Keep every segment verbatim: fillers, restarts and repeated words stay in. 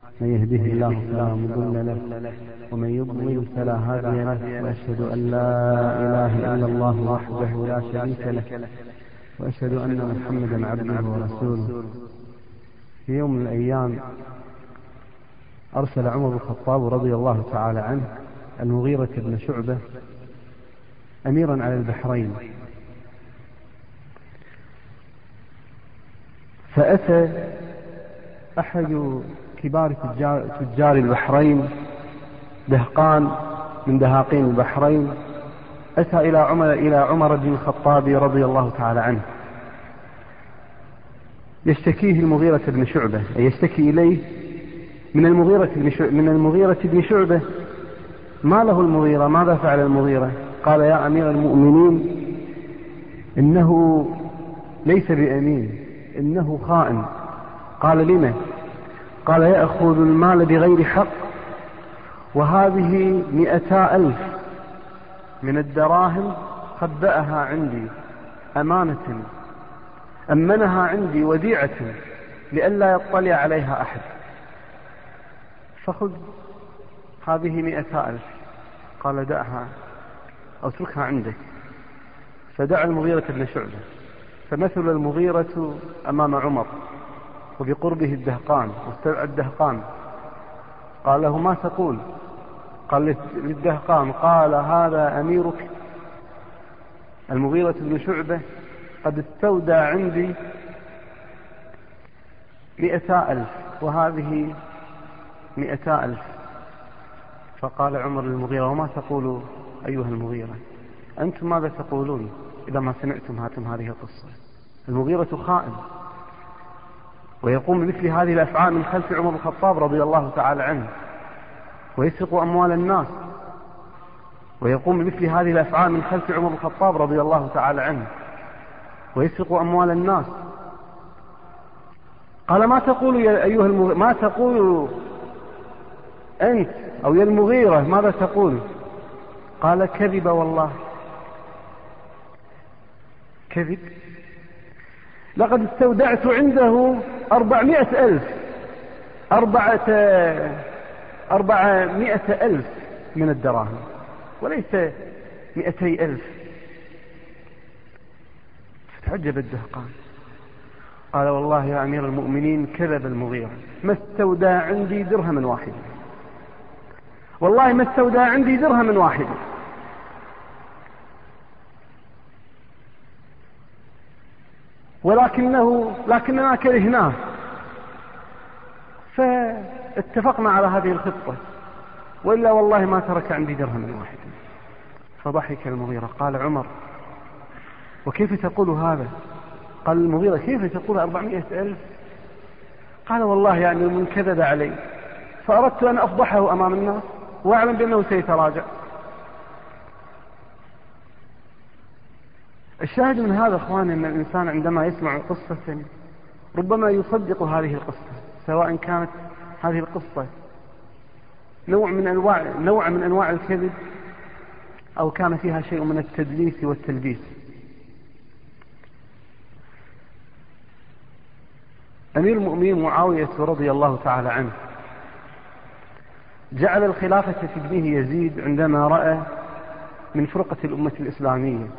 من يهده الله فلا مضل له ومن يضلل فلا هادي له، وأشهد أن لا إله إلا الله وحده لا شريك له، وأشهد أن محمدا عبده ورسوله. في يوم من الأيام أرسل عمر بن الخطاب رضي الله تعالى عنه المغيرة بن شعبة أميرا على البحرين، فأتى أحد كبار تجار, تجار البحرين، دهقان من دهاقين البحرين، أتى إلى عمر, إلى عمر بن الخطاب رضي الله تعالى عنه يشتكيه المغيرة بن شعبة، أي يشتكي إليه من المغيرة بن شعبة, من المغيرة بن شعبة. ما له المغيرة؟ ماذا فعل المغيرة؟ قال: يا أمير المؤمنين، إنه ليس بأمين، إنه خائن. قال: لما؟ قال: يأخذ المال بغير حق، وهذه مئتا ألف من الدراهم خبأها عندي أمانة، أمنها عندي وديعة لئلا يطلع عليها أحد، فخذ هذه مئتا ألف. قال: دعها أو اتركها عندك. فدعا المغيرة بن شعبة، فمثل المغيرة أمام عمر وبقربه الدهقان، واستدعى الدهقان. قال له: ما تقول؟ قال للدهقان: قال: هذا أميرك المغيرة بن شعبة قد استودع عندي مئتا ألف، وهذه مئتا ألف. فقال عمر للمغيرة: وما تقول أيها المغيرة؟ أنتم ماذا تقولون إذا ما سمعتم هاتم هذه القصة؟ المغيرة خائن، ويقوم بمثل هذه الأفعال من خلف عمر بن الخطاب رضي الله تعالى عنه، ويسرق أموال الناس، ويقوم بمثل هذه الأفعال من خلف عمر بن الخطاب رضي الله تعالى عنه، ويسرق أموال الناس. قال: ما تقول يا أيها المغيرة؟ ما تقول أنت أو يا المغيرة؟ ماذا تقول؟ قال: كذب والله، كذب. لقد استودعت عنده أربعمائة ألف أربعة أربعمائة ألف من الدراهم، وليس مئتي ألف. فتعجب الدهقان، قال: والله يا أمير المؤمنين كذب المغيرة، ما استودع عندي درهم واحد، والله ما استودع عندي درهم واحد. ولكنه لكننا كرهناه فاتفقنا على هذه الخطة، وإلا والله ما ترك عندي درهم واحد. فضحك المغيرة. قال عمر: وكيف تقول هذا؟ قال المغيرة: كيف تقول أربعمائة ألف؟ قال: والله يعني من كذب علي، فأردت أن أفضحه أمام الناس وأعلم بأنه سيتراجع. الشاهد من هذا أخواني أن الإنسان عندما يسمع قصة ربما يصدق هذه القصة، سواء كانت هذه القصة نوع من أنواع نوع من أنواع الكذب، أو كان فيها شيء من التدليس والتلبيس. أمير المؤمنين معاوية رضي الله تعالى عنه جعل الخلافة في ابنه يزيد عندما رأى من فرقة الأمة الإسلامية،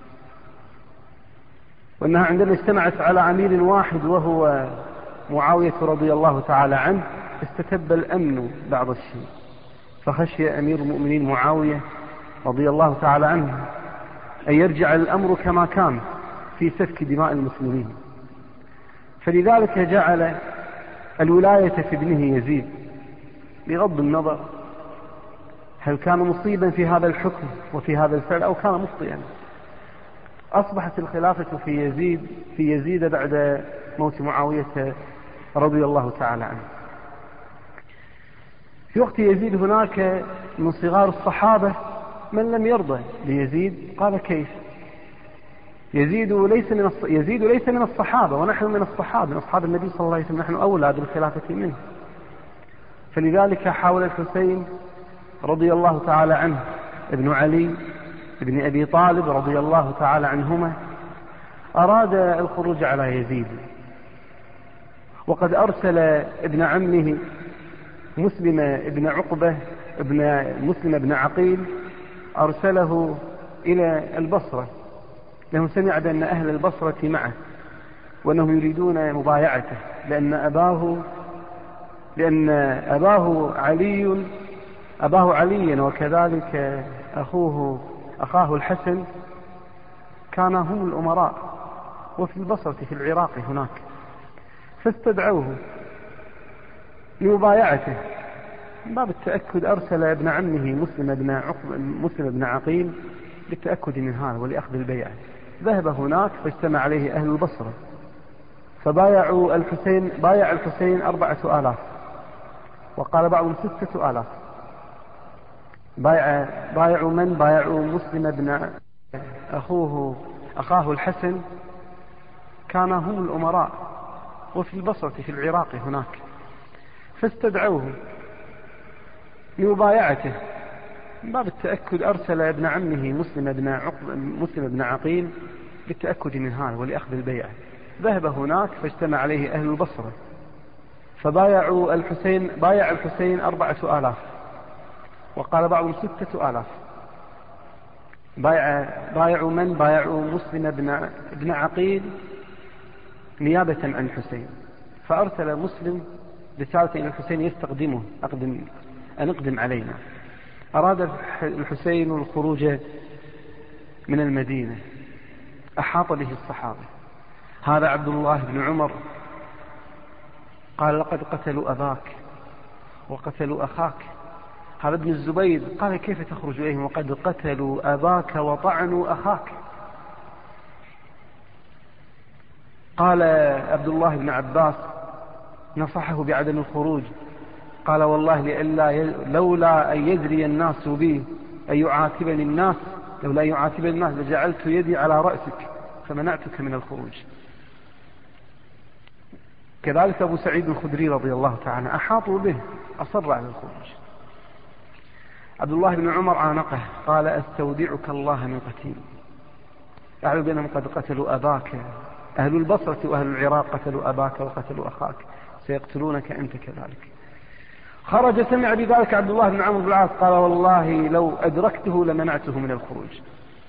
وأنها عندما اجتمعت على أمير واحد وهو معاوية رضي الله تعالى عنه استتب الأمن بعض الشيء، فخشي أمير المؤمنين معاوية رضي الله تعالى عنه أن يرجع الأمر كما كان في سفك دماء المسلمين، فلذلك جعل الولاية في ابنه يزيد، بغض النظر هل كان مصيبا في هذا الحكم وفي هذا الفعل أو كان مخطئا. أصبحت الخلافة في يزيد في يزيد بعد موت معاوية رضي الله تعالى عنه. في وقت يزيد هناك من صغار الصحابة من لم يرضى ليزيد، قال: كيف؟ يزيد ليس من الص... يزيد ليس من الصحابة، ونحن من الصحابة، من أصحاب النبي صلى الله عليه وسلم، نحن أولى بالخلافة منه. فلذلك حاول الحسين رضي الله تعالى عنه ابن علي ابن أبي طالب رضي الله تعالى عنهما، أراد الخروج على يزيد، وقد أرسل ابن عمه مسلم ابن عقبة ابن مسلم ابن عقيل أرسله إلى البصرة، لأنه سمع بأن أهل البصرة معه وأنهم يريدون مبايعته، لأن أباه لأن أباه علي أباه عليا وكذلك أخوه أخاه الحسن كانا هم الأمراء وفي البصرة في العراق هناك، فاستدعوه لمبايعته. من باب التأكد أرسل ابن عمه مسلم بن عقبة مسلم بن عقيل للتأكد من هذا ولأخذ البيعة. ذهب هناك فاجتمع عليه أهل البصرة فبايعوا الحسين بايع الحسين أربعة آلاف، وقال بعضهم ستة آلاف. بايع بايعوا من بايعوا مسلم بن أخوه أخاه الحسن كانا هم الأمراء وفي البصرة في العراق هناك، فاستدعوه لمبايعته. من باب التأكد أرسل ابن عمه مسلم بن عقبة مسلم بن عقيل للتأكد من هذا ولأخذ البيعة. ذهب هناك فاجتمع عليه أهل البصرة فبايعوا الحسين بايع الحسين أربعة آلاف، وقال بعضهم ستة آلاف. بايع بايعوا من بايعوا مسلم بن بن عقيل نيابة عن الحسين، فأرسل مسلم رسالة إلى الحسين يستقدمه أقدم أن اقدم علينا. أراد الحسين الخروج من المدينة، أحاط به الصحابة. هذا عبد الله بن عمر قال لقد قتلوا أباك وقتلوا أخاك. هذا ابن الزبير قال كيف تخرج إليهم وقد قتلوا أباك وطعنوا أخاك. قال عبد الله بن عباس نصحه بعدم الخروج، قال والله لئلا ي... لولا أن يدري الناس بي أن يعاتبني الناس لولا يعاتبني الناس لجعلت يدي على رأسك فمنعتك من الخروج. كذلك أبو سعيد الخدري رضي الله تعالى أحاطوا به أصر على الخروج. عبد الله بن عمر عانقه قال استودعك الله من قتيل، أعلم بأنهم قد قتلوا أباك. أهل البصرة وأهل العراق قتلوا أباك وقتلوا أخاك، سيقتلونك أنت كذلك. خرج سمع بذلك عبد الله بن عمرو بن العاص قال والله لو أدركته لمنعته من الخروج.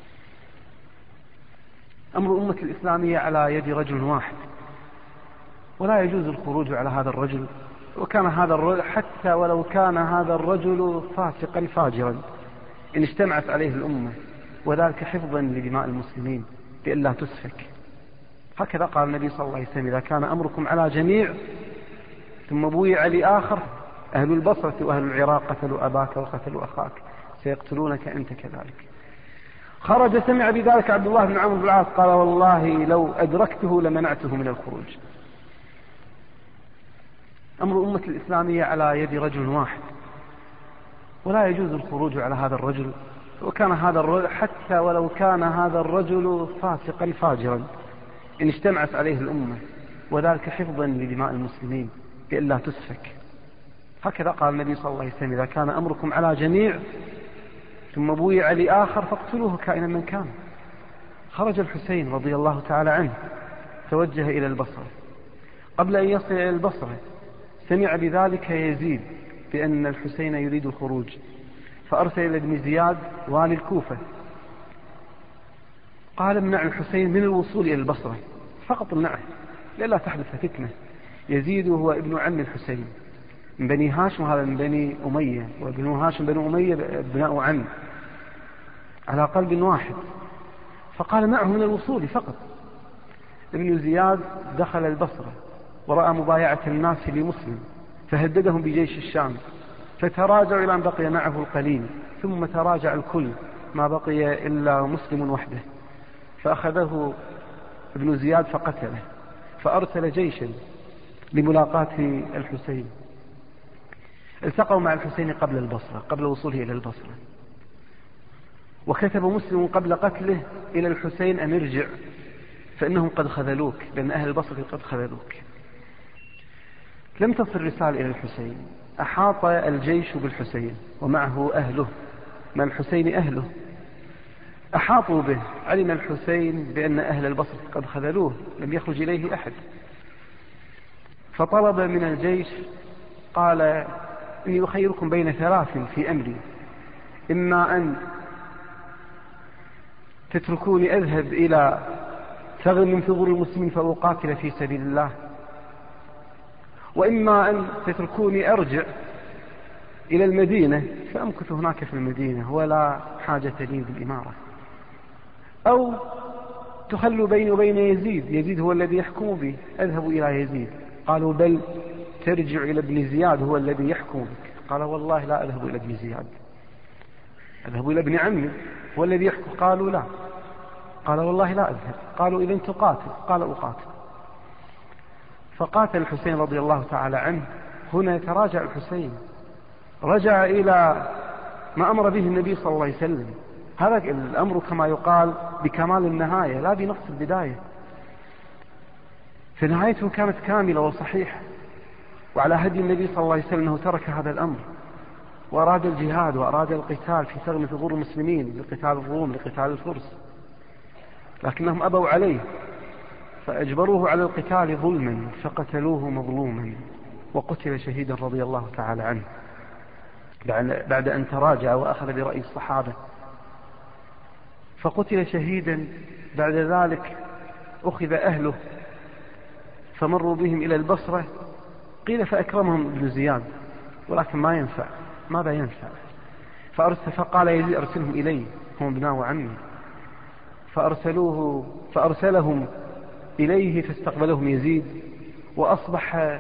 أمر الأمة الإسلامية على يد رجل واحد، ولا يجوز الخروج على هذا الرجل، وكان هذا الرجل حتى ولو كان هذا الرجل فاسقا فاجرا إن اجتمعت عليه الأمة، وذلك حفظا لدماء المسلمين لئلا تسفك. هكذا قال النبي صلى الله عليه وسلم إذا كان أمركم على جميع ثم بويع لآخر، أهل البصرة وأهل العراق قتلوا أباك وقتلوا أخاك سيقتلونك أنت كذلك. خرج سمع بذلك عبد الله بن عمرو بن العاص قال والله لو أدركته لمنعته من الخروج. أمر الأمة الإسلامية على يد رجل واحد، ولا يجوز الخروج على هذا الرجل، وكان هذا الرجل حتى ولو كان هذا الرجل فاسقا فاجرا إن اجتمعت عليه الأمة، وذلك حفظا لدماء المسلمين لئلا تسفك. هكذا قال النبي صلى الله عليه وسلم إذا كان أمركم على جميع ثم بويع لآخر فاقتلوه كائنا من كان. خرج الحسين رضي الله تعالى عنه توجه إلى البصرة. قبل أن يصل إلى البصرة سمع بذلك يزيد بأن الحسين يريد الخروج، فأرسل إلى ابن زياد والي الكوفة قال امنع الحسين من الوصول إلى البصرة، فقط امنعه لئلا تحدث فتنة. يزيد هو ابن عم الحسين من بني هاشم، هذا من بني أمية، وابن هاشم بن أمية ابناء عم على قلب واحد، فقال معه من الوصول فقط. ابن زياد دخل البصرة ورأى مبايعة الناس لمسلم فهددهم بجيش الشام، فتراجعوا إلى أن بقي معه القليل، ثم تراجع الكل ما بقي إلا مسلم وحده، فأخذه ابن زياد فقتله، فأرسل جيشا لملاقاة الحسين. التقوا مع الحسين قبل البصرة قبل وصوله إلى البصرة، وكتب مسلم قبل قتله إلى الحسين أن ارجع فإنهم قد خذلوك، لأن أهل البصرة قد خذلوك. لم تصل رسالة إلى الحسين. أحاط الجيش بالحسين ومعه أهله، مع الحسين أهله أحاطوا به. علم الحسين بأن أهل البصرة قد خذلوه، لم يخرج إليه أحد، فطلب من الجيش قال إني أخيركم بين ثلاث في أمري، إما أن تتركوني أذهب إلى ثغر من ثغور المسلمين فأقاتل في سبيل الله، وإما أن تتركوني أرجع إلى المدينة فأمكث هناك في المدينة ولا حاجة لي بالإمارة، أو تخلوا بيني وبين يزيد، يزيد هو الذي يحكم بي، أذهب إلى يزيد. قالوا بل ترجع إلى ابن زياد هو الذي يحكم بك. قال والله لا أذهب إلى ابن زياد، أذهب إلى ابن عمي هو الذي يحكم. قالوا لا. قال والله لا أذهب. قالوا إذن تقاتل. قال أقاتل. فقاتل الحسين رضي الله تعالى عنه. هنا تراجع الحسين، رجع إلى ما أمر به النبي صلى الله عليه وسلم. هذا الأمر كما يقال بكمال النهاية لا بنقص البداية، فنهايته كانت كاملة وصحيحة، وعلى هدي النبي صلى الله عليه وسلم أنه ترك هذا الأمر وأراد الجهاد وأراد القتال في ثغر من ثغور المسلمين لقتال الروم لقتال الفرس، لكنهم أبوا عليه فأجبروه على القتال ظلما فقتلوه مظلوما وقتل شهيدا رضي الله تعالى عنه بعد أن تراجع وأخذ برأي الصحابة، فقتل شهيدا. بعد ذلك أخذ أهله فمروا بهم إلى البصرة، قيل فأكرمهم ابن زياد، ولكن ما ينفع. ماذا ينفع؟ فأرسل فقال يزيد أرسلهم إلي، هم ابناء عمي. فأرسلوه فأرسلهم إليه فاستقبلهم يزيد، وأصبح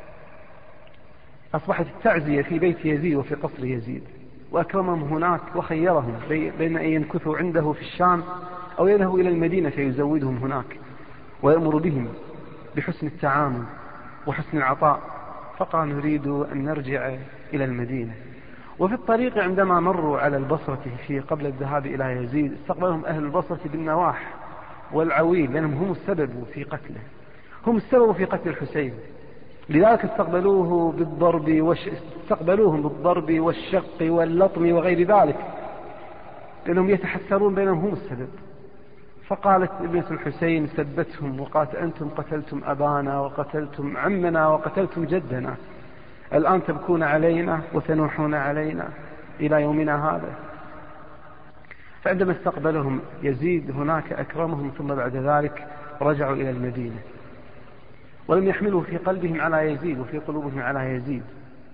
أصبحت التعزية في بيت يزيد وفي قصر يزيد، وأكرمهم هناك وخيرهم بين أن ينكثوا عنده في الشام أو يذهبوا إلى المدينة فيزودهم هناك ويأمر بهم بحسن التعامل وحسن العطاء. فقال نريد أن نرجع إلى المدينة. وفي الطريق عندما مروا على البصرة في قبل الذهاب إلى يزيد استقبلهم أهل البصرة بالنواح والعويل، لأنهم هم السبب في قتله، هم السبب في قتل الحسين، لذلك استقبلوه بالضرب وش... استقبلوهم بالضرب والشق واللطم وغير ذلك، لأنهم يتحسرون بينهم هم السبب. فقالت ابنة الحسين سبتهم وقالت أنتم قتلتم أبانا وقتلتم عمنا وقتلتم جدنا، الآن تبكون علينا وتنوحون علينا إلى يومنا هذا. فعندما استقبلهم يزيد هناك أكرمهم، ثم بعد ذلك رجعوا إلى المدينة ولم يحملوا في قلبهم على يزيد وفي قلوبهم على يزيد.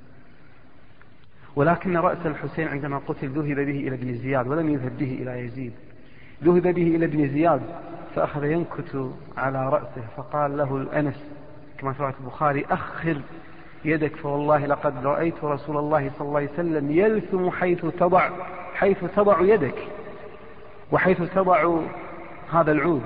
ولكن رأس الحسين عندما قتل ذهب به إلى ابن زياد ولم يذهب به إلى يزيد، ذهب به إلى ابن زياد فأخذ ينكت على رأسه، فقال له الأنس كما في رواية البخاري أخر يدك فوالله لقد رأيت رسول الله صلى الله عليه وسلم يلثم حيث تضع حيث تضع يدك وحيث تضع هذا العود.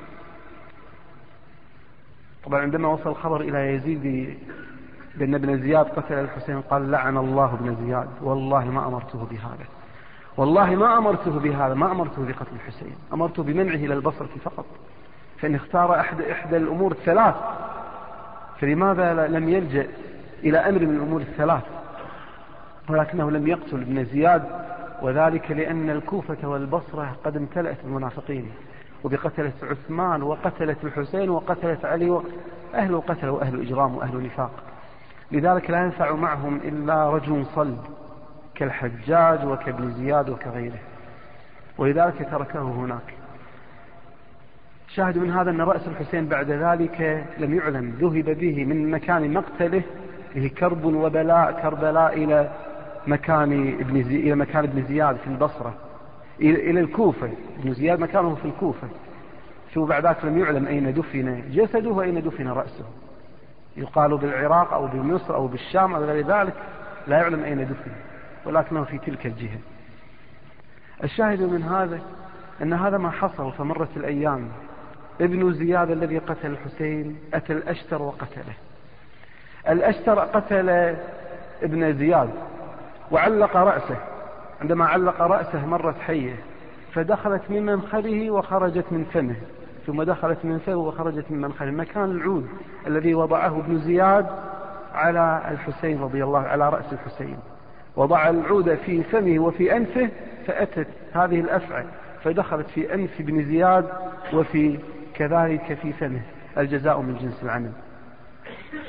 طبعا عندما وصل الخبر إلى يزيد بأن ابن زياد قتل الحسين قال لعن الله ابن زياد، والله ما أمرته بهذا، والله ما أمرته بهذا، ما أمرته بقتل الحسين، أمرته بمنعه إلى البصرة فقط، فإن اختار أحد إحدى الأمور الثلاث، فلماذا لم يلجأ إلى أمر من الأمور الثلاث؟ ولكنه لم يقتل ابن زياد، وذلك لأن الكوفة والبصرة قد امتلأت بالمنافقين وبقتلة عثمان وقتلة الحسين وقتلة علي وأهل قتل وأهل إجرام وأهل نفاق، لذلك لا ينفع معهم إلا رجل صلب كالحجاج وكابن زياد وكغيره، ولذلك تركه هناك. شاهد من هذا أن رأس الحسين بعد ذلك لم يعلم، ذهب به من مكان مقتله به كرب وبلاء كربلاء إلى مكان ابن زي... إلى مكان ابن زياد في البصرة، إلى الكوفة. ابن زياد مكانه في الكوفة، ثم بعد ذلك لم يعلم أين دفن جسده وأين دفن رأسه، يقال بالعراق أو بمصر أو بالشام أو غير ذلك، لا يعلم أين دفن، ولكنه في تلك الجهة. الشاهد من هذا أن هذا ما حصل. فمرت الأيام، ابن زياد الذي قتل الحسين أتى الأشتر وقتله. الأشتر قتل ابن زياد وعلق رأسه، عندما علق رأسه مرت حية فدخلت من منخره وخرجت من فمه، ثم دخلت من فمه وخرجت من منخره، مكان العود الذي وضعه ابن زياد على الحسين رضي الله على رأس الحسين، وضع العود في فمه وفي أنفه، فأتت هذه الأفعى فدخلت في أنف ابن زياد وفي كذلك في فمه، الجزاء من جنس العمل.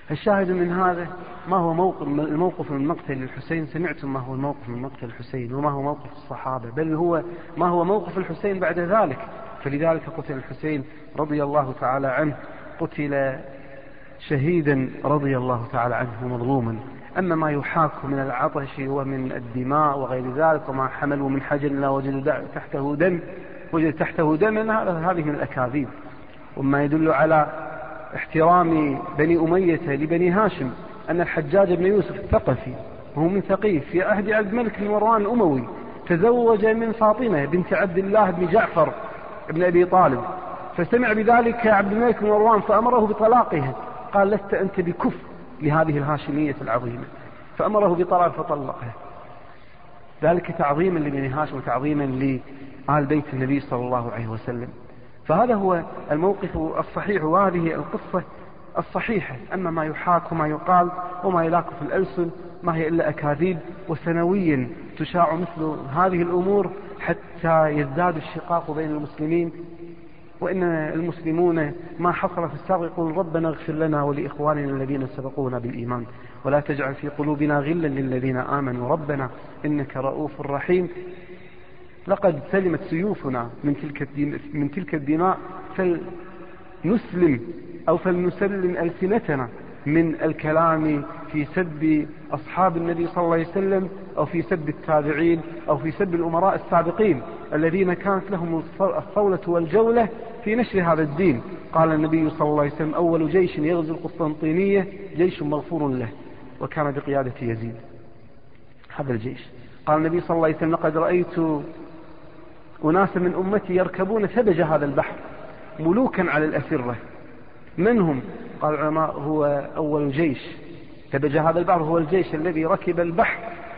الشاهد من هذا ما هو موقف الموقف من مقتل الحسين. سمعتم ما هو الموقف من مقتل الحسين وما هو موقف الصحابة، بل هو ما هو موقف الحسين بعد ذلك. فلذلك قتل الحسين رضي الله تعالى عنه، قتل شهيدا رضي الله تعالى عنه مظلوما. أما ما يحاك من العطش ومن الدماء وغير ذلك وما حملوا من حجر لا وجد تحته دم وجد تحته دم، هذه من الأكاذيب. وما يدل على احترام بني أمية لبني هاشم أن الحجاج بن يوسف الثقفي وهو من ثقيف في عهد عبد الملك بن مروان الأموي تزوج من فاطمة بنت عبد الله بن جعفر بن أبي طالب، فسمع بذلك عبد الملك بن مروان فأمره بطلاقها، قال لست أنت بكف لهذه الهاشمية العظيمة، فأمره بطلاق فطلقها، ذلك تعظيما لبني هاشم وتعظيما لآل بيت النبي صلى الله عليه وسلم. فهذا هو الموقف الصحيح وهذه القصة الصحيحة. أما ما يحاك وما يقال وما يلاك في الألسن ما هي إلا أكاذيب، وسنويا تشاع مثل هذه الأمور حتى يزداد الشقاق بين المسلمين. وإن المسلمون ما حصل في السابق يقول ربنا اغفر لنا ولإخواننا الذين سبقونا بالإيمان ولا تجعل في قلوبنا غلا للذين آمنوا ربنا إنك رؤوف رحيم. لقد سلمت سيوفنا من تلك من تلك الدماء، فلنسلم أو فلنسلم ألسنتنا من الكلام في سب أصحاب النبي صلى الله عليه وسلم أو في سب التابعين أو في سب الأمراء السابقين الذين كانت لهم الصولة والجولة في نشر هذا الدين. قال النبي صلى الله عليه وسلم أول جيش يغزو القسطنطينية جيش مغفور له، وكان بقيادة يزيد هذا الجيش. قال النبي صلى الله عليه وسلم لقد رأيت أناسا من أمتي يركبون ثبج هذا البحر ملوكا على الأسرة. من هم؟ قال العلماء هو أول جيش ثبج هذا البحر، هو الجيش الذي ركب البحر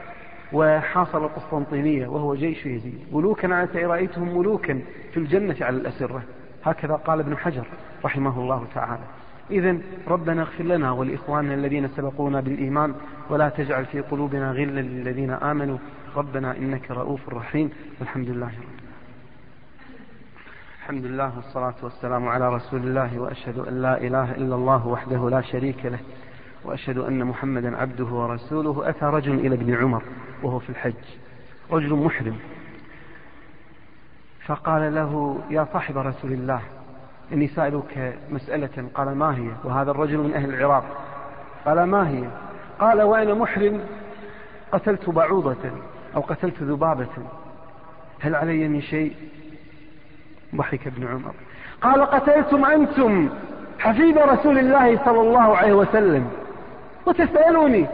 وحاصر القسطنطينية وهو جيش يزيد. ملوكا على رأيتهم ملوكا في الجنة على الأسرة، هكذا قال ابن حجر رحمه الله تعالى. إذن ربنا اغفر لنا ولإخواننا الذين سبقونا بالإيمان ولا تجعل في قلوبنا غلا للذين آمنوا ربنا إنك رؤوف رحيم. الحمد لله رب الحمد لله والصلاة والسلام على رسول الله، وأشهد أن لا إله إلا الله وحده لا شريك له، وأشهد أن محمدا عبده ورسوله. أتى رجل إلى ابن عمر وهو في الحج، رجل محرم، فقال له يا صاحب رسول الله إني سألك مسألة. قال ما هي؟ وهذا الرجل من أهل العراق. قال ما هي؟ قال وأنا محرم قتلت بعوضة أو قتلت ذبابة، هل علي من شيء؟ ضحك ابن عمر. قال قتلتم أنتم حفيد رسول الله صلى الله عليه وسلم وتسألوني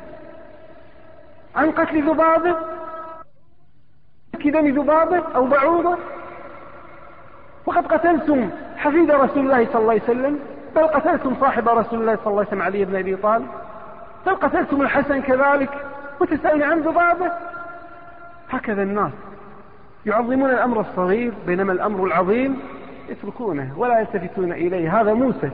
عن قتل ذبابة كدم ذبابة أو بعوضة، وقد قتلتم حفيد رسول الله صلى الله عليه وسلم، بل قتلتم صاحب رسول الله صلى الله عليه وسلم علي بن أبي طالب، بل قتلتم الحسن كذلك وتسألني عن ذبابة. هكذا الناس يعظمون الأمر الصغير بينما الأمر العظيم يتركونه ولا يلتفتون إليه. هذا موسى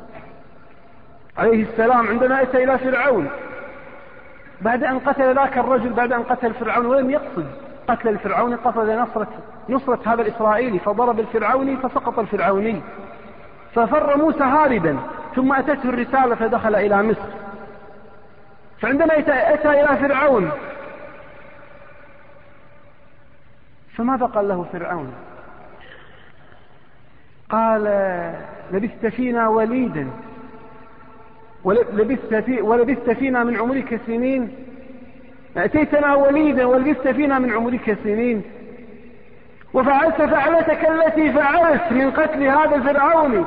عليه السلام عندما أتى إلى فرعون بعد أن قتل ذاك الرجل، بعد أن قتل فرعون ولم يقصد قتل الفرعوني، قصد نصرة, نصرة هذا الإسرائيلي، فضرب الفرعوني فسقط الفرعوني، ففر موسى هاربا، ثم أتته الرسالة فدخل إلى مصر. فعندما أتى إلى فرعون فماذا قال له فرعون؟ قال لبثت فينا وليدا ولبثت, في ولبثت فينا من عمرك سنين، أتيتنا وليدا ولبثت فينا من عمرك سنين، وفعلت فعلتك التي فعلت من قتل هذا الفرعوني،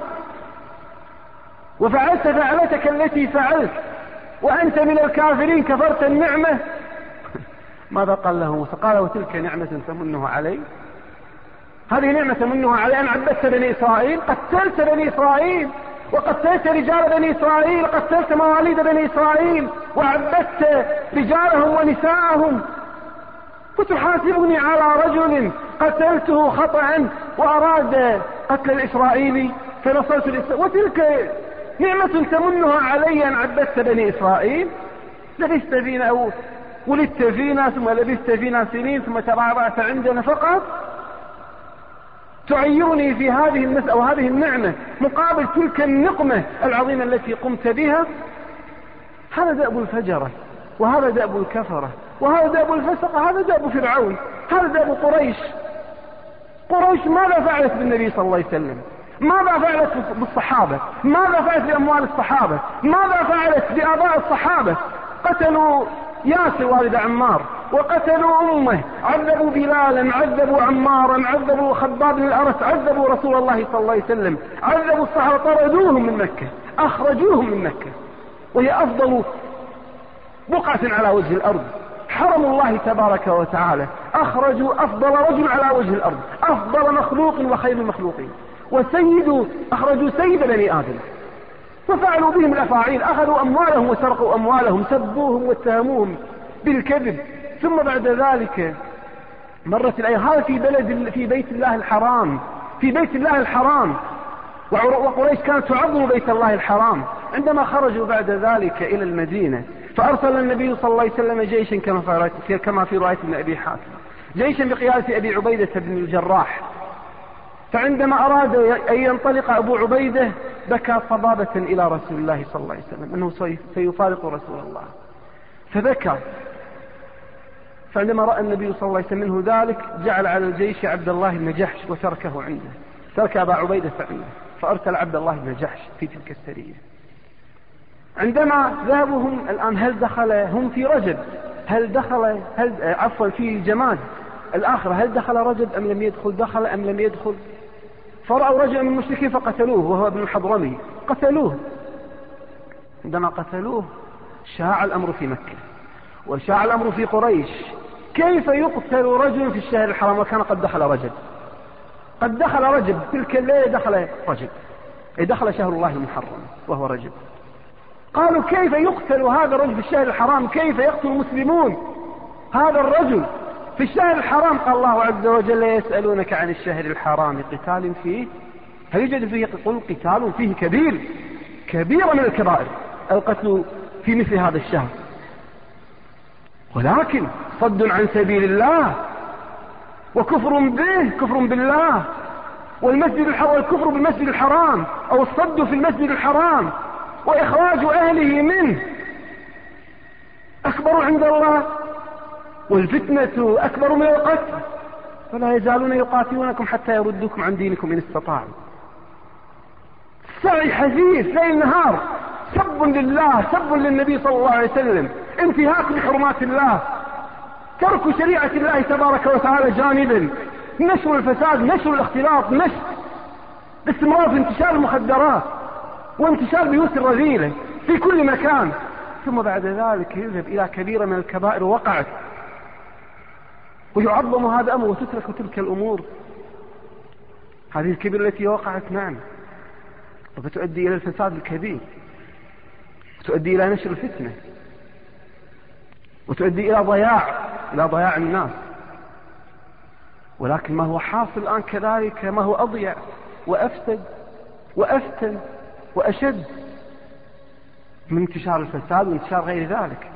وفعلت فعلتك التي فعلت وأنت من الكافرين كفرت النعمة. ماذا قال له موسى؟ قال وتلك نعمة تمنها علي، هذه نعمة تمنها علي أن عبدت بني إسرائيل، قتلت بني إسرائيل وقتلت رجال بني إسرائيل، قتلت مواليد بني إسرائيل وعبدت رجالهم ونساءهم، وتحاسبني على رجل قتلته خطأ وأراد قتل الإسرائيلي فنصرت الإسرائيل، وتلك نعمة تمنها علي أن عبدت بني إسرائيل. لبثت فينا أو ولدت فينا ثم لبثت فينا سنين ثم تبعبعت عندنا فقط تعيرني في هذه المسألة وهذه النعمة مقابل تلك النقمة العظيمة التي قمت بها. هذا دأب الفجرة، وهذا دأب الكفرة، وهذا دأب الفسقة، هذا دأب فرعون، هذا دأب قريش. قريش ماذا فعلت بالنبي صلى الله عليه وسلم؟ ماذا فعلت بالصحابة؟ ماذا فعلت بأموال الصحابة؟ ماذا فعلت بآباء الصحابة؟ قتلوا ياسر والد عمار، وقتلوا أمه، عذبوا بلالا، عذبوا عمارا، عذبوا خباب بن الأرت، عذبوا رسول الله صلى الله عليه وسلم، عذبوا الصحابة، طردوهم من مكة، أخرجوهم من مكة، وهي أفضل بقعة على وجه الأرض، حرم الله تبارك وتعالى. أخرجوا أفضل رجل على وجه الأرض، أفضل مخلوق وخير المخلوقين، وسيدوا أخرجوا سيد بني آدم، وفعلوا بهم الأفاعيل، أخذوا أموالهم وسرقوا أموالهم، سبوهم واتهموهم بالكذب. ثم بعد ذلك مرت الأيام، هذا في بلد في بيت الله الحرام، في بيت الله الحرام، وقريش كانت تعظم بيت الله الحرام. عندما خرجوا بعد ذلك إلى المدينة، فأرسل النبي صلى الله عليه وسلم جيشا كما في رواية ابن أبي حاتم، جيشا بقيادة أبي عبيدة بن الجراح. فعندما أراد أن ينطلق أبو عبيدة بكى صبابة إلى رسول الله صلى الله عليه وسلم أنه سيفارق رسول الله، فبكى. فعندما رأى النبي صلى الله عليه وسلم منه ذلك، جعل على الجيش عبد الله بن جحش وتركه عنده، ترك أبا عبيدة عنده، فأرسل عبد الله بن جحش في تلك السرية. عندما ذهبوا هم الآن، هل دخل هم في رجب، هل دخل هل عفوا في جماد الآخرة، هل دخل رجب أم لم يدخل، دخل أم لم يدخل؟ فرأوا رجلا من المشركين فقتلوه، وهو ابن الحضرمي، قتلوه. عندما قتلوه شاع الأمر في مكة وشاع الأمر في قريش، كيف يقتل رجل في الشهر الحرام وكان قد دخل رجب؟ قد دخل رجب، تلك الليلة دخل رجب، أي دخل شهر الله المحرم وهو رجب. قالوا كيف يقتل هذا الرجل في الشهر الحرام؟ كيف يقتل المسلمون هذا الرجل في الشهر الحرام؟ قال الله عز وجل: يسألونك عن الشهر الحرام قتال فيه، هل يوجد فيه؟ قل قتال فيه كبير، كبيرة من الكبائر القتل في مثل هذا الشهر، ولكن صد عن سبيل الله وكفر به، كفر بالله، والمسجد الحرام، والكفر بالمسجد الحرام، أو الصد في المسجد الحرام وإخراج أهله منه أكبر عند الله، والفتنة أكبر من القتل، فلا يزالون يقاتلونكم حتى يردوكم عن دينكم إن استطاعوا. سعي حثيث ليل نهار، سب لله، سب للنبي صلى الله عليه وسلم، انتهاك لحرمات الله، ترك شريعة الله تبارك وتعالى جانبا، نشر الفساد، نشر الاختلاط، نشر استمرار في انتشار المخدرات وانتشار بيوت الرذيلة في كل مكان. ثم بعد ذلك يذهب إلى كبيرة من الكبائر وقعت، ويعظم هذا الأمر وتترك تلك الأمور. هذه الكبيرة التي وقعت نعم، وتؤدي إلى الفساد الكبير، وتؤدي إلى نشر الفتنة، وتؤدي إلى ضياع إلى ضياع الناس. ولكن ما هو حاصل الآن كذلك ما هو أضيع وأفسد وأفتن وأشد من انتشار الفساد وانتشار غير ذلك.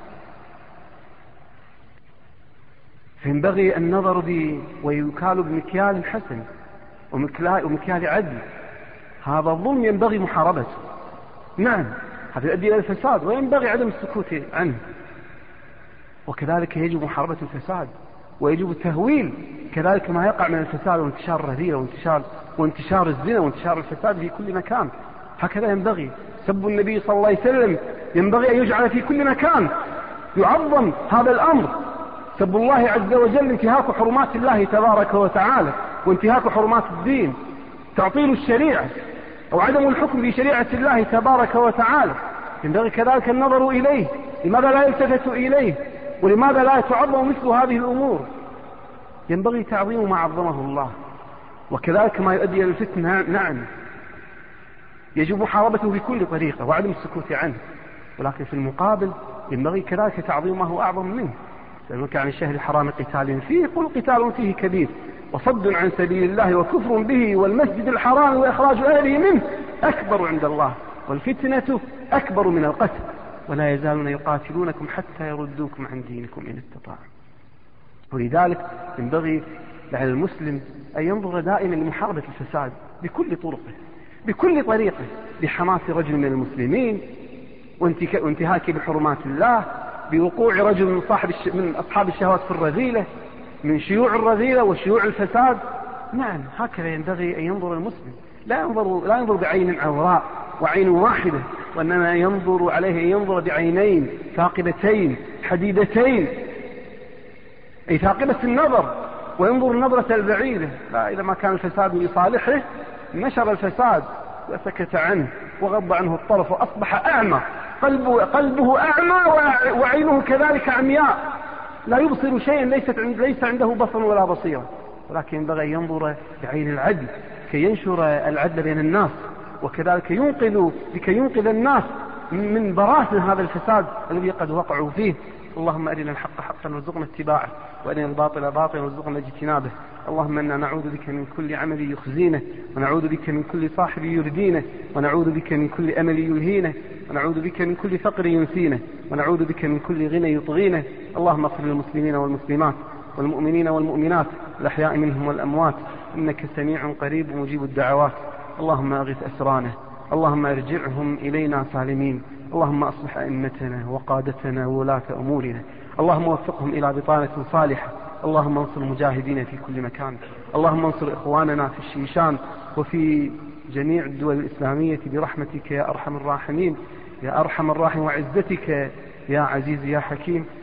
فينبغي النظر ب ويكال بمكيال حسن ومكيال عدل. هذا الظلم ينبغي محاربته، نعم هذا يؤدي إلى الفساد وينبغي عدم السكوت عنه، وكذلك يجب محاربة الفساد ويجب التهويل كذلك ما يقع من الفساد وانتشار الرذيلة وانتشار وانتشار الزنا وانتشار الفساد في كل مكان. هكذا ينبغي سب النبي صلى الله عليه وسلم، ينبغي أن يجعل في كل مكان، يعظم هذا الأمر. سب الله عز وجل انتهاك حرمات الله تبارك وتعالى وانتهاك حرمات الدين، تعطيل الشريعة أو عدم الحكم بشريعة الله تبارك وتعالى، ينبغي كذلك النظر إليه. لماذا لا يلتفت إليه؟ ولماذا لا تعظم مثل هذه الأمور؟ ينبغي تعظيم ما عظمه الله. وكذلك ما يؤدي إلى الفتنة نعم يجب محاربته بكل طريقة وعدم السكوت عنه، ولكن في المقابل ينبغي كذلك تعظيم ما هو أعظم منه. سألوك عن الشهر الحرام قتال فيه، قل قتال فيه كبير، وصد عن سبيل الله وكفر به والمسجد الحرام وإخراج أهله منه أكبر عند الله، والفتنة أكبر من القتل، ولا يزالون يقاتلونكم حتى يردوكم عن دينكم إن استطاعوا. ولذلك ينبغي على المسلم أن ينظر دائما لمحاربة الفساد بكل طرقه بكل طريقه، بحماس رجل من المسلمين وانتهاك بحرمات الله، بوقوع رجل من, صاحب الش... من أصحاب الشهوات في الرذيلة، من شيوع الرذيلة وشيوع الفساد. نعم، هكذا ينبغي أن ينظر المسلم، لا ينظر, لا ينظر بعين عوراء وعين واحدة، وإنما ينظر عليه أن ينظر بعينين ثاقبتين حديدتين، أي ثاقبة النظر، وينظر النظرة البعيدة. لا، إذا ما كان الفساد لصالحه نشر الفساد وسكت عنه وغض عنه الطرف وأصبح أعمى، قلبه, قلبه أعمى وعينه كذلك عمياء، لا يبصر شيئا، ليست عند ليس عنده بصر ولا بصيرة. ولكن ينبغي أن ينظر بعين العدل كي ينشر العدل بين الناس، وكذلك ينقذ لكي ينقذ الناس من براثن هذا الفساد الذي قد وقعوا فيه. اللهم أرنا الحق حقا وارزقنا اتباعه، وأرنا الباطل باطلا وارزقنا اجتنابه. اللهم إنا نعوذ بك من كل عمل يخزينه، ونعوذ بك من كل صاحب يردينه، ونعوذ بك من كل أمل يلهينه، ونعوذ بك من كل فقر ينسينه، ونعوذ بك من كل غنى يطغينه. اللهم اغفر للمسلمين والمسلمات والمؤمنين والمؤمنات الأحياء منهم والأموات، إنك سميع قريب مجيب الدعوات. اللهم أغث أسرانا، اللهم ارجعهم إلينا سالمين. اللهم أصلح أئمتنا وقادتنا وولاة أمورنا، اللهم وفقهم إلى بطانة صالحة. اللهم انصر المجاهدين في كل مكان، اللهم انصر إخواننا في الشيشان وفي جميع الدول الإسلامية برحمتك يا أرحم الراحمين، يا أرحم الراحمين، وعزتك يا عزيز يا حكيم.